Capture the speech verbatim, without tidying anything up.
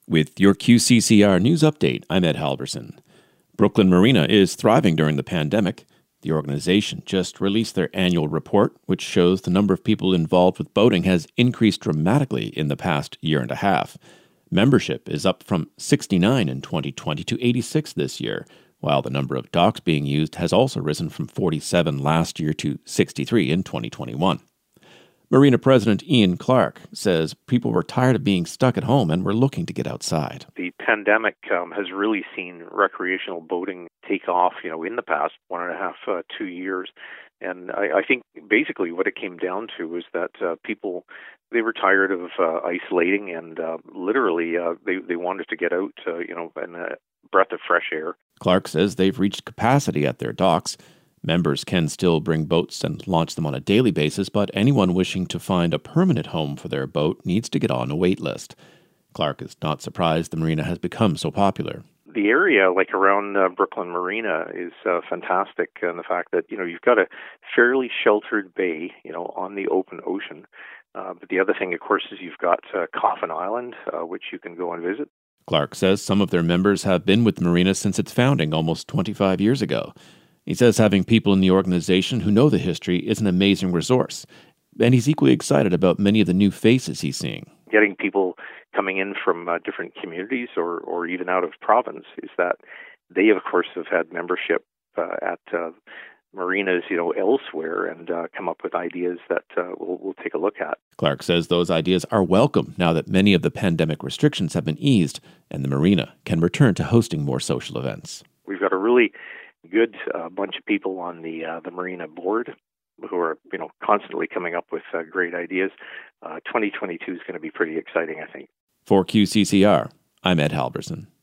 With your Q C C R News Update, I'm Ed Halverson. Brooklyn Marina is thriving during the pandemic. The organization just released their annual report, which shows the number of people involved with boating has increased dramatically in the past year and a half. Membership is up from sixty-nine in twenty twenty to eighty-six this year, while the number of docks being used has also risen from forty-seven last year to sixty-three in twenty twenty-one. Marina President Ian Clark says people were tired of being stuck at home and were looking to get outside. The pandemic um, has really seen recreational boating take off, you know, in the past one and a half, uh, two years. And I, I think basically what it came down to was that uh, people, they were tired of uh, isolating and uh, literally uh, they, they wanted to get out, uh, you know, and a breath of fresh air. Clark says they've reached capacity at their docks. Members can still bring boats and launch them on a daily basis, but anyone wishing to find a permanent home for their boat needs to get on a wait list. Clark is not surprised the marina has become so popular. The area, like around uh, Brooklyn Marina, is uh, fantastic, and the fact that, you know, you've got a fairly sheltered bay, you know, on the open ocean. Uh, but the other thing, of course, is you've got uh, Coffin Island, uh, which you can go and visit. Clark says some of their members have been with the marina since its founding almost twenty-five years ago. He says having people in the organization who know the history is an amazing resource, and he's equally excited about many of the new faces he's seeing. Getting people coming in from uh, different communities or, or even out of province is that they, of course, have had membership uh, at uh, marinas, you know, elsewhere and uh, come up with ideas that uh, we'll, we'll take a look at. Clark says those ideas are welcome now that many of the pandemic restrictions have been eased and the marina can return to hosting more social events. We've got a really good uh, bunch of people on the uh, the marina board who are, you know, constantly coming up with uh, great ideas. Uh, twenty twenty-two is going to be pretty exciting, I think. For Q C C R, I'm Ed Halverson.